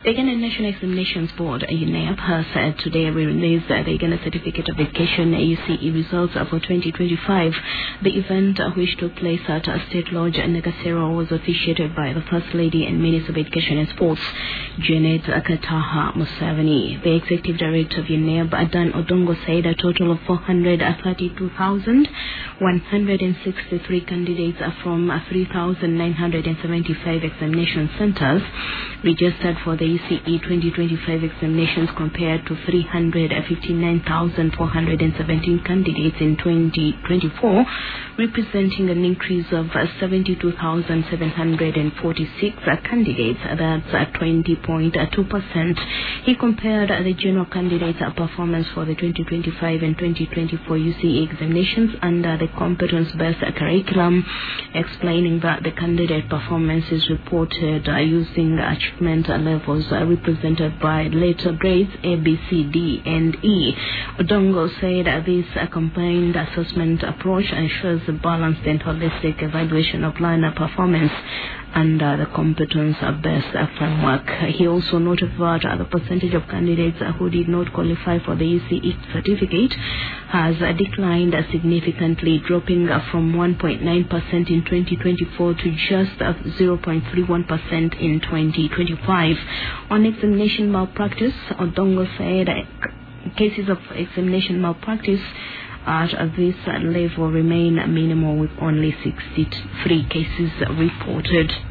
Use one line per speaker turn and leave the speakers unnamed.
The Ghana National Examinations Board, UNEP, has said today we released the Ghana Certificate of Education UCE results for 2025. The event, which took place at State Lodge Negasero, was officiated by the First Lady and Minister of Education and Sports, Janet Kataha Museveni. The Executive Director of UNEP, Adan Odongo, said a total of 432,163 candidates from 3,975 examination centers registered for the UCE 2025 examinations compared to 359,417 candidates in 2024, representing an increase of 72,746 candidates. That's 20.2%. He compared the general candidates' performance for the 2025 and 2024 UCE examinations under the competence-based curriculum, explaining that the candidate performance is reported using achievement levels represented by letter grades A, B, C, D, and E. Odongo said this combined assessment approach ensures a balanced and holistic evaluation of learner performance under the competence-based framework. He also noted that the percentage of candidates who did not qualify for the UCE certificate has declined significantly, dropping from 1.9% in 2024 to just 0.31% in 2025. On examination malpractice, Odongo said cases of examination malpractice at this level remain minimal, with only 63 cases reported.